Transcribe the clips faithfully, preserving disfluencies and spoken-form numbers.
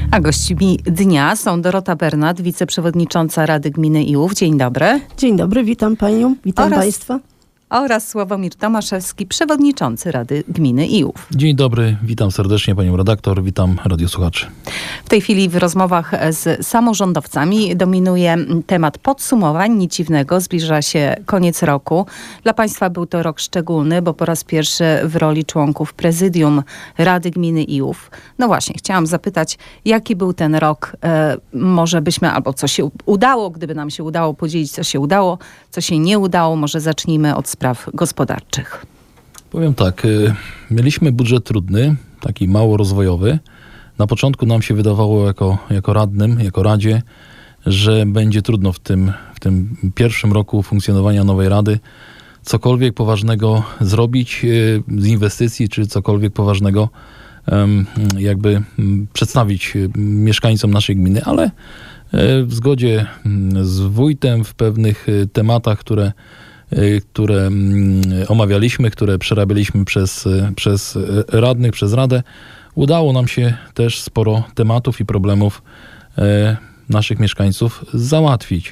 A gośćmi dnia są Dorota Bernat, wiceprzewodnicząca Rady Gminy Iłów. Dzień dobry. Dzień dobry, witam panią, witam oraz, państwa. Oraz Sławomir Tomaszewski, przewodniczący Rady Gminy Iłów. Dzień dobry, witam serdecznie panią redaktor, witam radiosłuchaczy. W tej chwili w rozmowach z samorządowcami dominuje temat podsumowań. Nic dziwnego, zbliża się koniec roku. Dla państwa był to rok szczególny, bo po raz pierwszy w roli członków prezydium Rady Gminy Iłów. No właśnie, chciałam zapytać, jaki był ten rok? E, może byśmy, albo co się udało, gdyby nam się udało podzielić, co się udało, co się nie udało. Może zacznijmy od spraw gospodarczych. Powiem tak, y, mieliśmy budżet trudny, taki mało rozwojowy. Na początku nam się wydawało jako, jako radnym, jako radzie, że będzie trudno w tym, w tym pierwszym roku funkcjonowania nowej rady cokolwiek poważnego zrobić y, z inwestycji, czy cokolwiek poważnego y, jakby y, przedstawić y, mieszkańcom naszej gminy, ale y, w zgodzie y, z wójtem w pewnych y, tematach, które które omawialiśmy, które przerabialiśmy przez, przez radnych, przez Radę, udało nam się też sporo tematów i problemów naszych mieszkańców załatwić.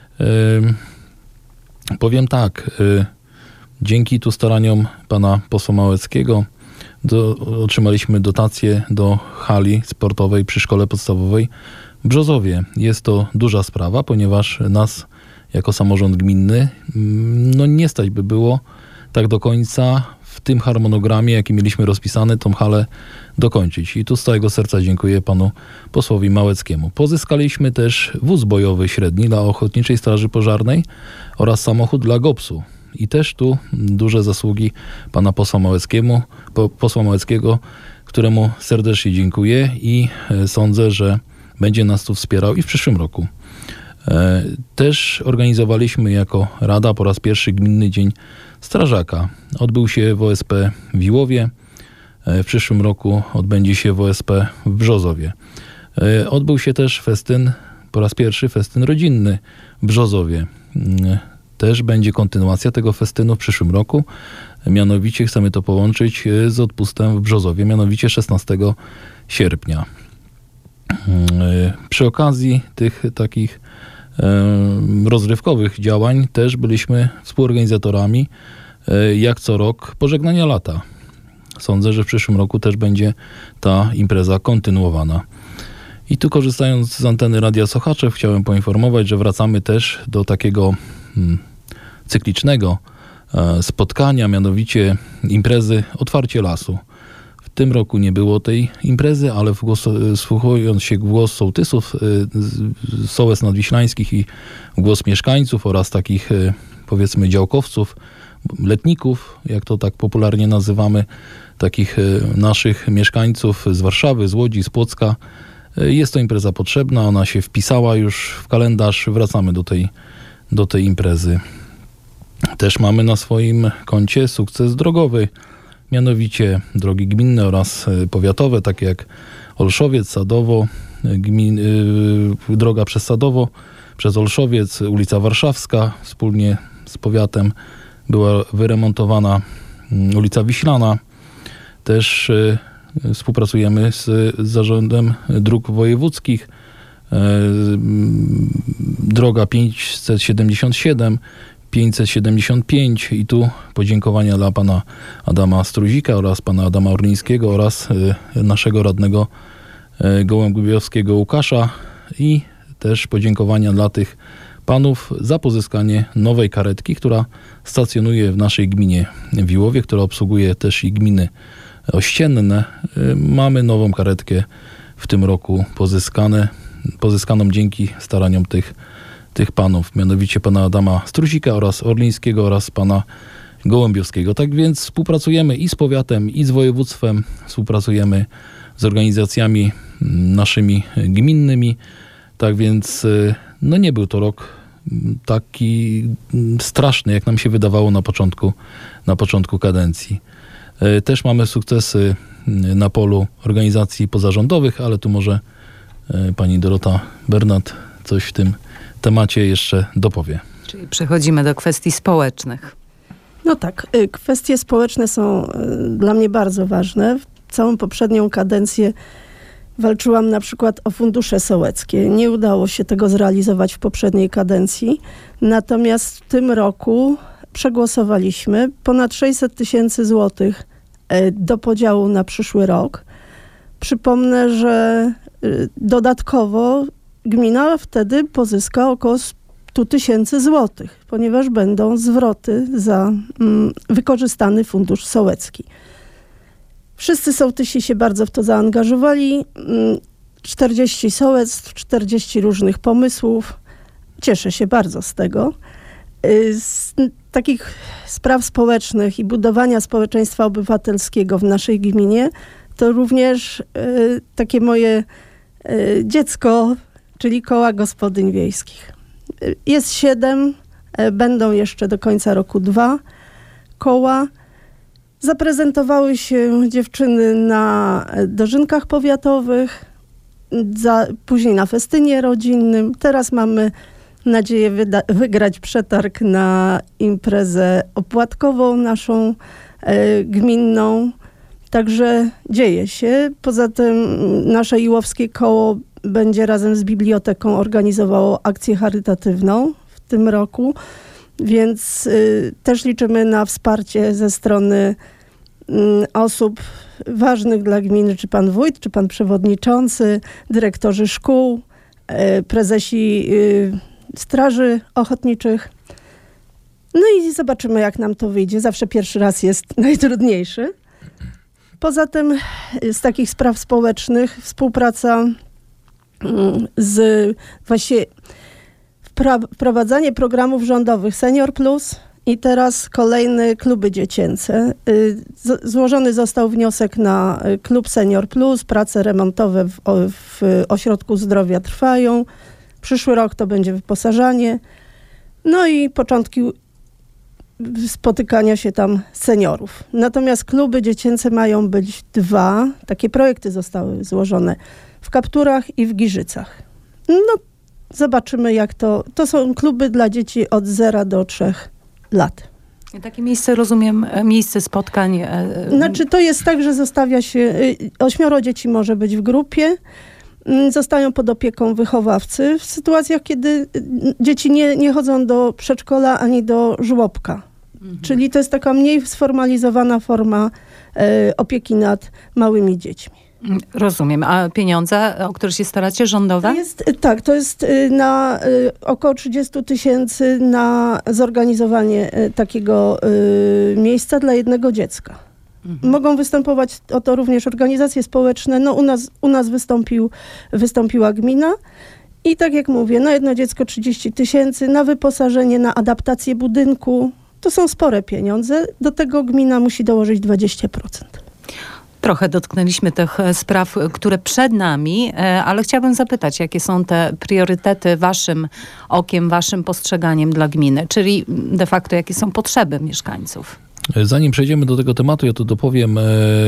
Powiem tak, dzięki tu staraniom pana posła Małeckiego do, otrzymaliśmy dotację do hali sportowej przy szkole podstawowej w Brzozowie. Jest to duża sprawa, ponieważ nas jako samorząd gminny, no nie stać by było tak do końca w tym harmonogramie, jaki mieliśmy rozpisany, tą halę dokończyć. I tu z całego serca dziękuję panu posłowi Małeckiemu. Pozyskaliśmy też wóz bojowy średni dla Ochotniczej Straży Pożarnej oraz samochód dla gopsu. I też tu duże zasługi pana posła Małeckiemu, po, posła Małeckiego, któremu serdecznie dziękuję i sądzę, że będzie nas tu wspierał i w przyszłym roku. Też organizowaliśmy jako Rada po raz pierwszy Gminny Dzień Strażaka. Odbył się w O S P w Iłowie. W przyszłym roku odbędzie się w O S P w Brzozowie. Odbył się też festyn, po raz pierwszy festyn rodzinny w Brzozowie. Też będzie kontynuacja tego festynu w przyszłym roku. Mianowicie chcemy to połączyć z odpustem w Brzozowie, mianowicie szesnastego sierpnia. Przy okazji tych takich rozrywkowych działań też byliśmy współorganizatorami, jak co rok, pożegnania lata. Sądzę, że w przyszłym roku też będzie ta impreza kontynuowana. I tu, korzystając z anteny Radia Sochaczew, chciałem poinformować, że wracamy też do takiego hmm, cyklicznego e, spotkania, mianowicie imprezy Otwarcie Lasu. W tym roku nie było tej imprezy, ale w głos, wsłuchując się w głos sołtysów y, sołectw nadwiślańskich i w głos mieszkańców oraz takich y, powiedzmy działkowców, letników, jak to tak popularnie nazywamy, takich y, naszych mieszkańców z Warszawy, z Łodzi, z Płocka, y, jest to impreza potrzebna, ona się wpisała już w kalendarz, wracamy do tej, do tej imprezy. Też mamy na swoim koncie sukces drogowy. Mianowicie drogi gminne oraz powiatowe, takie jak Olszowiec, Sadowo, gmin, yy, droga przez Sadowo, przez Olszowiec, ulica Warszawska, wspólnie z powiatem była wyremontowana yy, ulica Wiślana. Też yy, współpracujemy z, z Zarządem Dróg Wojewódzkich. Yy, droga pięćset siedemdziesiąt siedem, pięćset siedemdziesiąt pięć i tu podziękowania dla pana Adama Struzika oraz pana Adama Orlińskiego oraz y, naszego radnego y, gołębiowskiego Łukasza i też podziękowania dla tych panów za pozyskanie nowej karetki, która stacjonuje w naszej gminie w Iłowie, która obsługuje też i gminy ościenne. Y, mamy nową karetkę w tym roku pozyskane, pozyskaną dzięki staraniom tych tych panów, mianowicie pana Adama Struzika oraz Orlińskiego oraz pana Gołębiowskiego. Tak więc współpracujemy i z powiatem, i z województwem, współpracujemy z organizacjami naszymi gminnymi. Tak więc no nie był to rok taki straszny, jak nam się wydawało na początku, na początku kadencji. Też mamy sukcesy na polu organizacji pozarządowych, ale tu może pani Dorota Bernat coś w tym temacie jeszcze dopowie. Czyli przechodzimy do kwestii społecznych. No tak, kwestie społeczne są dla mnie bardzo ważne. W całą poprzednią kadencję Walczyłam na przykład o fundusze sołeckie. Nie udało się tego zrealizować w poprzedniej kadencji. Natomiast w tym roku przegłosowaliśmy ponad sześćset tysięcy złotych do podziału na przyszły rok. Przypomnę, że dodatkowo gmina wtedy pozyska około sto tysięcy złotych, ponieważ będą zwroty za mm, wykorzystany fundusz sołecki. Wszyscy sołtysi się bardzo w to zaangażowali. czterdzieści sołectw, czterdzieści różnych pomysłów. Cieszę się bardzo z tego. Z takich spraw społecznych i budowania społeczeństwa obywatelskiego w naszej gminie to również y, takie moje y, dziecko, czyli koła gospodyń wiejskich. Y, jest siedem, y, będą jeszcze do końca roku dwa koła. Zaprezentowały się dziewczyny na dożynkach powiatowych, za, później na festynie rodzinnym. Teraz mamy nadzieję wyda- wygrać przetarg na imprezę opłatkową naszą e, gminną. Także dzieje się. Poza tym nasze Iłowskie Koło będzie razem z biblioteką organizowało akcję charytatywną w tym roku, więc y, też liczymy na wsparcie ze strony y, osób ważnych dla gminy, czy pan wójt, czy pan przewodniczący, dyrektorzy szkół, y, prezesi y, straży ochotniczych. No i zobaczymy, jak nam to wyjdzie. Zawsze pierwszy raz jest najtrudniejszy. Poza tym z takich spraw społecznych współpraca z właśnie wprowadzanie programów rządowych Senior Plus i teraz kolejne kluby dziecięce. Złożony został wniosek na klub Senior Plus. Prace remontowe w, w ośrodku zdrowia trwają. Przyszły rok to będzie wyposażanie. No i początki spotykania się tam seniorów. Natomiast kluby dziecięce mają być dwa. Takie projekty zostały złożone w Kapturach i w Giżycach. No, zobaczymy jak to... To są kluby dla dzieci od zera do trzech lat. Takie miejsce, rozumiem, miejsce spotkań. Znaczy to jest tak, że zostawia się... Ośmioro dzieci może być w grupie. Zostają pod opieką wychowawcy w sytuacjach, kiedy dzieci nie, nie chodzą do przedszkola ani do żłobka. Mhm. Czyli to jest taka mniej sformalizowana forma e, opieki nad małymi dziećmi. Rozumiem. A pieniądze, o które się staracie, rządowe? To jest, tak, to jest na y, około trzydzieści tysięcy na zorganizowanie y, takiego y, miejsca dla jednego dziecka. Mhm. Mogą występować o to również organizacje społeczne. No u nas, u nas wystąpił, wystąpiła gmina i tak jak mówię, na jedno dziecko trzydzieści tysięcy, na wyposażenie, na adaptację budynku. To są spore pieniądze. Do tego gmina musi dołożyć dwadzieścia procent. Trochę dotknęliśmy tych spraw, które przed nami, ale chciałabym zapytać, jakie są te priorytety waszym okiem, waszym postrzeganiem dla gminy, czyli de facto jakie są potrzeby mieszkańców? Zanim przejdziemy do tego tematu, ja tu dopowiem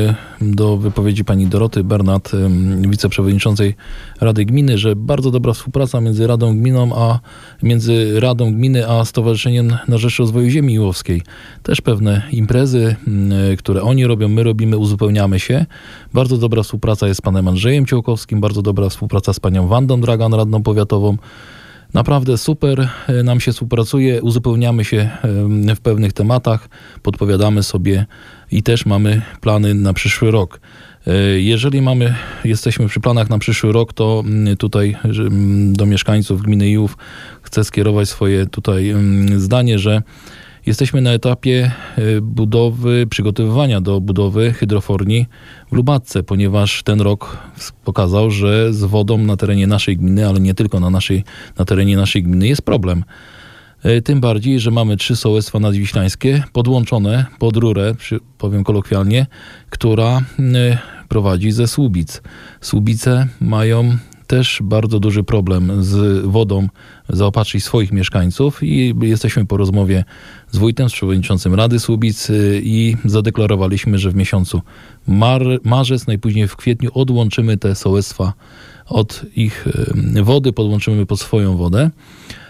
do wypowiedzi pani Doroty Bernat, wiceprzewodniczącej Rady Gminy, że bardzo dobra współpraca między Radą Gminą, a między Radą Gminy a Stowarzyszeniem na Rzecz Rozwoju Ziemi Iłowskiej. Też pewne imprezy, które oni robią, my robimy, uzupełniamy się. Bardzo dobra współpraca jest z panem Andrzejem Ciołkowskim, bardzo dobra współpraca z panią Wandą Dragan, radną powiatową. Naprawdę super nam się współpracuje, uzupełniamy się w pewnych tematach, podpowiadamy sobie i też mamy plany na przyszły rok. Jeżeli mamy, jesteśmy przy planach na przyszły rok, to tutaj do mieszkańców gminy Iłów chcę skierować swoje tutaj zdanie, że jesteśmy na etapie budowy, przygotowywania do budowy hydroforni w Lubatce, ponieważ ten rok pokazał, że z wodą na terenie naszej gminy, ale nie tylko na, naszej, na terenie naszej gminy jest problem. Tym bardziej, że mamy trzy sołectwa nadwiślańskie podłączone pod rurę, powiem kolokwialnie, która prowadzi ze Słubic. Słubice mają też bardzo duży problem z wodą zaopatrzyć swoich mieszkańców i jesteśmy po rozmowie z wójtem, z przewodniczącym Rady Słubic i zadeklarowaliśmy, że w miesiącu mar- marzec, najpóźniej w kwietniu odłączymy te sołectwa od ich wody, podłączymy pod swoją wodę.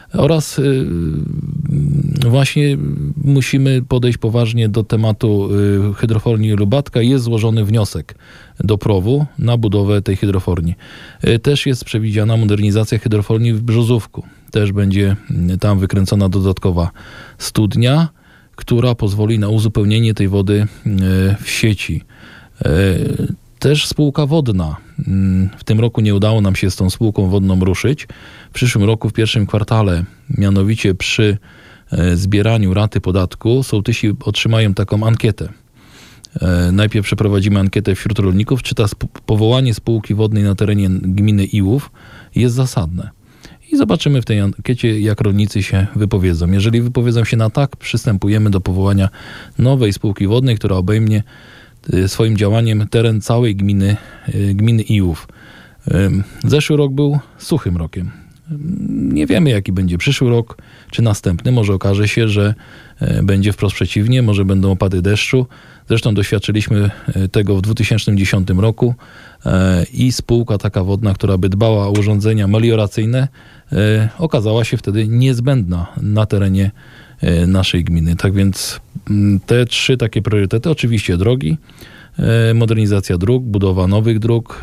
Oraz y, właśnie musimy podejść poważnie do tematu y, hydroforni Lubatka. Jest złożony wniosek do P R O W-u na budowę tej hydroforni. Y, też jest przewidziana modernizacja hydroforni w Brzozówku. Też będzie y, tam wykręcona dodatkowa studnia, która pozwoli na uzupełnienie tej wody y, w sieci. Y, Też spółka wodna. W tym roku nie udało nam się z tą spółką wodną ruszyć. W przyszłym roku, w pierwszym kwartale, mianowicie przy zbieraniu raty podatku, sołtysi otrzymają taką ankietę. Najpierw przeprowadzimy ankietę wśród rolników, czy ta sp- powołanie spółki wodnej na terenie gminy Iłów jest zasadne. I zobaczymy w tej ankiecie, jak rolnicy się wypowiedzą. Jeżeli wypowiedzą się na tak, przystępujemy do powołania nowej spółki wodnej, która obejmie swoim działaniem teren całej gminy, gminy Iłów. Zeszły rok był suchym rokiem. Nie wiemy, jaki będzie przyszły rok, czy następny. Może okaże się, że będzie wprost przeciwnie, może będą opady deszczu. Zresztą doświadczyliśmy tego w dwa tysiące dziesiątym roku i spółka taka wodna, która by dbała o urządzenia melioracyjne, okazała się wtedy niezbędna na terenie naszej gminy. Tak więc te trzy takie priorytety, oczywiście drogi, modernizacja dróg, budowa nowych dróg.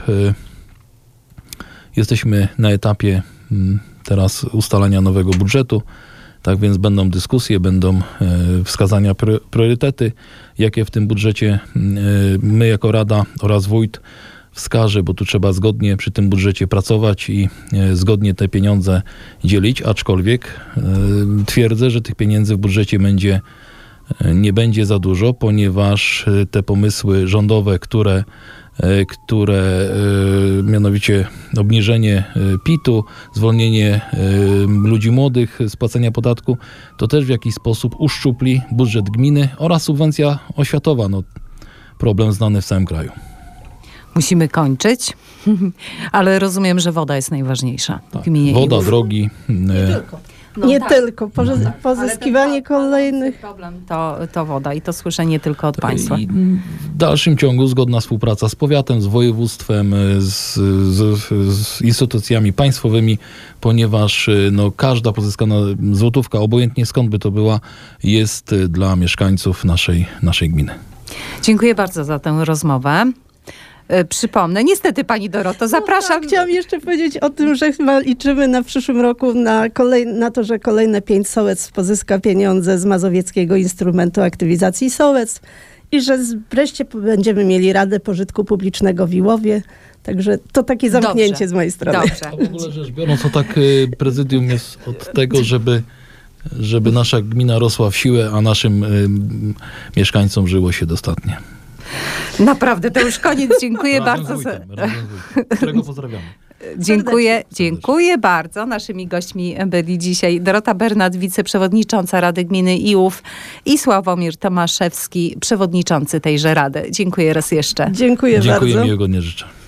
Jesteśmy na etapie teraz ustalania nowego budżetu, tak więc będą dyskusje, będą wskazania priorytety, jakie w tym budżecie my jako Rada oraz Wójt wskaże, bo tu trzeba zgodnie przy tym budżecie pracować i zgodnie te pieniądze dzielić, aczkolwiek twierdzę, że tych pieniędzy w budżecie będzie, nie będzie za dużo, ponieważ te pomysły rządowe, które, które mianowicie obniżenie P I T-u, zwolnienie ludzi młodych z płacenia podatku, to też w jakiś sposób uszczupli budżet gminy oraz subwencja oświatowa, no, problem znany w całym kraju. Musimy kończyć, ale rozumiem, że woda jest najważniejsza Tak. w gminie Woda, Iłów. drogi. Nie tylko. No nie tak. tylko. Poże- No, pozyskiwanie ale ten kolejnych... problem to, to woda i to słyszę nie tylko od państwa. I w dalszym ciągu zgodna współpraca z powiatem, z województwem, z, z, z instytucjami państwowymi, ponieważ no, każda pozyskana złotówka, obojętnie skąd by to była, jest dla mieszkańców naszej, naszej gminy. Dziękuję bardzo za tę rozmowę. E, Przypomnę, niestety pani Doroto, zapraszam. No tak, chciałam jeszcze powiedzieć o tym, że chyba liczymy na w przyszłym roku na, kolej, na to, że kolejne pięć sołectw pozyska pieniądze z Mazowieckiego Instrumentu Aktywizacji Sołectw i że z- wreszcie będziemy mieli Radę Pożytku Publicznego w Iłowie. Także to takie zamknięcie Dobrze. z mojej strony. Dobrze. A w ogóle rzecz biorąc, to tak y, prezydium jest od tego, żeby, żeby nasza gmina rosła w siłę, a naszym y, mieszkańcom żyło się dostatnie. Naprawdę, to już koniec. Dziękuję Razem bardzo. z za- wójtem, razem z wójtem, którego pozdrawiamy. Dziękuję, dziękuję bardzo. Naszymi gośćmi byli dzisiaj Dorota Bernat, wiceprzewodnicząca Rady Gminy Iłów i Sławomir Tomaszewski, przewodniczący tejże Rady. Dziękuję raz jeszcze. Dziękuję, Dziękuję, bardzo. miłego dnia życzę.